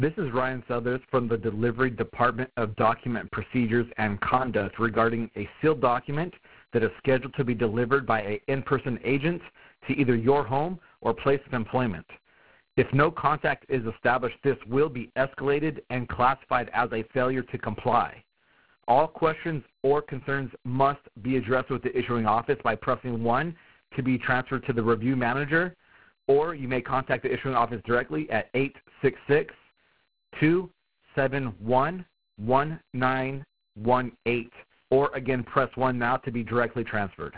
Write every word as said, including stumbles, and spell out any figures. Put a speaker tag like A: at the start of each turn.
A: This is Ryan Southers from the Delivery Department of Document Procedures and Conduct regarding a sealed document that is scheduled to be delivered by an in-person agent to either your home or place of employment. If no contact is established, this will be escalated and classified as a failure to comply. All questions or concerns must be addressed with the issuing office by pressing one to be transferred to the review manager, or you may contact the issuing office directly at eight six six, two seven one, one nine one eight, or again press one now to be directly transferred.